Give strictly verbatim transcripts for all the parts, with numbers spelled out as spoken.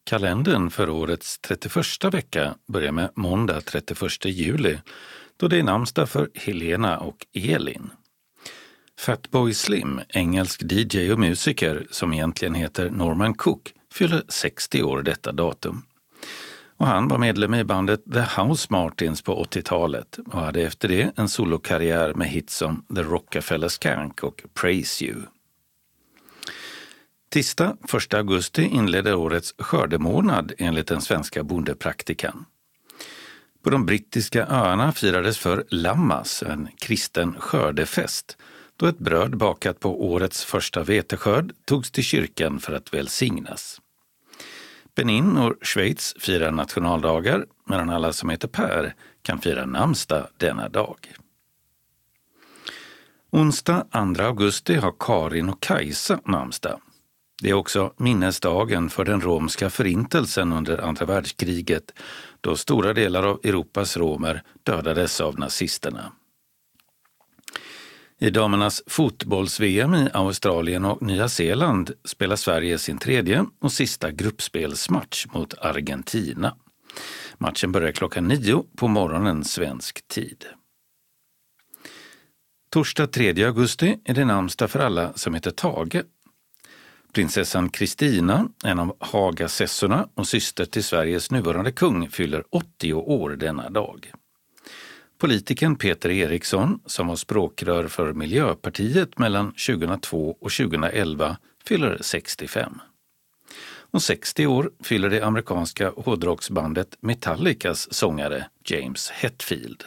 Kalendern för årets trettioförsta vecka börjar med måndag trettioförsta juli, då det är namnsdag för Helena och Elin. Fatboy Slim, engelsk D J och musiker som egentligen heter Norman Cook, fyller sextio år detta datum. Och han var medlem i bandet The House Martins på åttiotalet och hade efter det en solokarriär med hits som The Rockefeller Skank och Praise You. Tisdag första augusti inledde årets skördemånad enligt den svenska bondepraktikan. På de brittiska öarna firades för Lammas, en kristen skördefest, då ett bröd bakat på årets första veteskörd togs till kyrkan för att välsignas. Benin och Schweiz firar nationaldagar, medan alla som heter Per kan fira namnsdag denna dag. Onsdag andra augusti har Karin och Kajsa namnsdag. Det är också minnesdagen för den romska förintelsen under andra världskriget, då stora delar av Europas romer dödades av nazisterna. I damernas fotbolls-V M i Australien och Nya Zeeland spelar Sverige sin tredje och sista gruppspelsmatch mot Argentina. Matchen börjar klockan nio på morgonen svensk tid. Torsdag tredje augusti är det namnsdag för alla som heter Tage. Prinsessan Kristina, en av Hagasessorna och syster till Sveriges nuvarande kung, fyller åttio år denna dag. Politikern Peter Eriksson, som var språkrör för Miljöpartiet mellan tjugohundratvå och tjugohundraelva, fyller sextiofem. Och sextio år fyller det amerikanska hårdrocksbandet Metallicas sångare James Hetfield.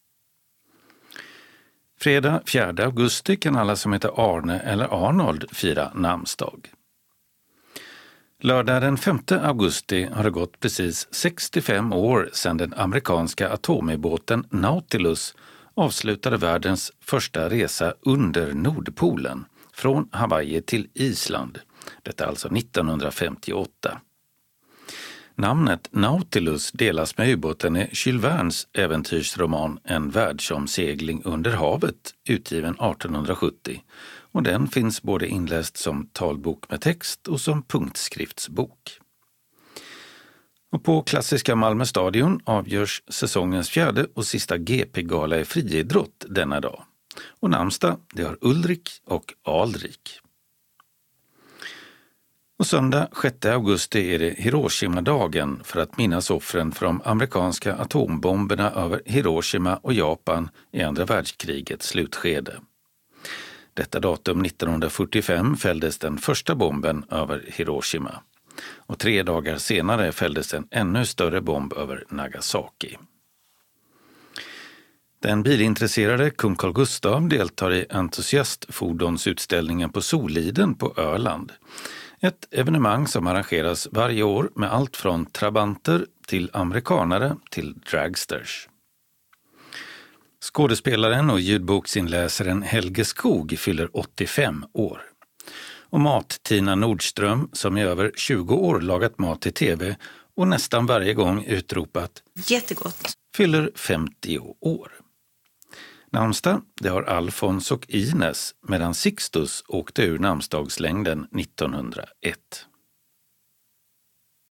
Fredag fjärde augusti kan alla som heter Arne eller Arnold fira namnsdag. Lördag den femte augusti har det gått precis sextiofem år sedan den amerikanska atomubåten Nautilus avslutade världens första resa under Nordpolen från Hawaii till Island. Detta alltså nittonhundrafemtioåtta. Namnet Nautilus delas med ubåten i Jules Vernes äventyrsroman En världsomsegling under havet, utgiven artonhundrasjuttio, och den finns både inläst som talbok med text och som punktskriftsbok. Och på klassiska Malmö stadion avgörs säsongens fjärde och sista G P-gala i friidrott denna dag. Och namnsdag, det har Ulrik och Alrik. Och söndag sjätte augusti är det Hiroshima-dagen för att minnas offren för de amerikanska atombomberna över Hiroshima och Japan i andra världskrigets slutskede. Detta datum nittonhundrafyrtiofem fälldes den första bomben över Hiroshima. Och tre dagar senare fälldes en ännu större bomb över Nagasaki. Den bilintresserade kung Carl Gustaf deltar i entusiastfordonsutställningen på Soliden på Öland. Ett evenemang som arrangeras varje år med allt från trabanter till amerikanare till dragsters. Skådespelaren och ljudboksinläsaren Helge Skog fyller åttiofem år. Och Mat-Tina Nordström, som i över tjugo år lagat mat i tv och nästan varje gång utropat jättegott, fyller femtio år. Namnsdag, det har Alfons och Ines, medan Sixtus åkte ur namnsdagslängden nittonhundraett.